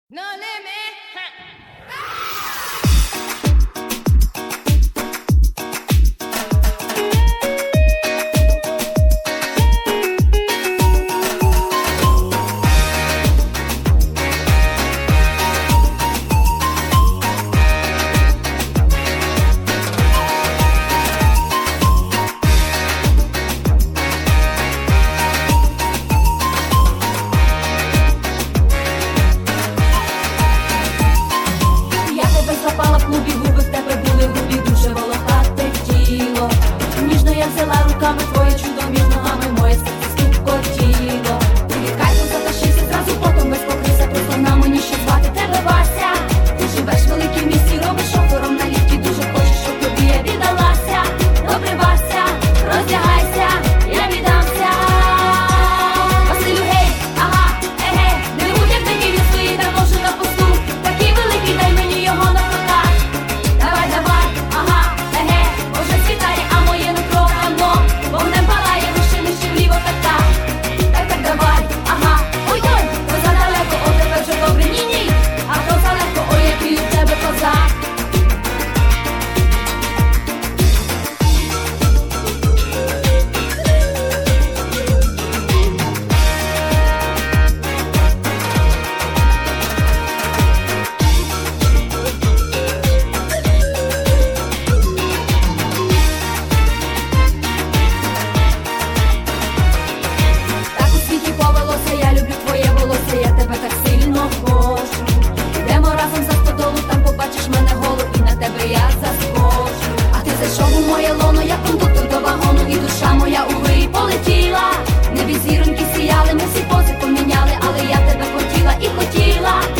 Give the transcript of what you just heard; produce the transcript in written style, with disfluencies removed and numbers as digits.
No limit. Запала в клубі, губи в тебе були грубі, дуже волохате тіло. Ніжно я взяла руками твоє чудо, між ногами моє серце стукотіло. Ти від кайфу затащився, зразу потом без покрився. Просто на мені ще звати тебе Вася. Ти живеш в великім місті, робиш шофером на ліфті. Дуже хочеш, щоб тобі я віддалася. Добре, Вася, роздягайся, я віддамся. Василю, гей, ага, еге, не будь як такий, він стоїть там може на посту. Такий великий, дай мені його на прокат. Давай, давай, ага, еге, уже світає, а моє нутро гамно. Вогнем палає, вище вліво, так, давай, ага, ой-ой, то задалеко, о, тепер вже добре, ні-ні. А то залегко, ой, який у тебе козак. Так у світі повелося, я люблю твоє волосся, я тебе так сильно хочу. Йдемо разом за стодолу, там побачиш мене голу, і на тебе я заскочу. А ти зайшов у моє лоно, як кондуктор до вагону, і душа моя у вирій полетіла. Небі зіроньки сіяли, ми всі пози поміняли, але я тебе хотіла і хотіла.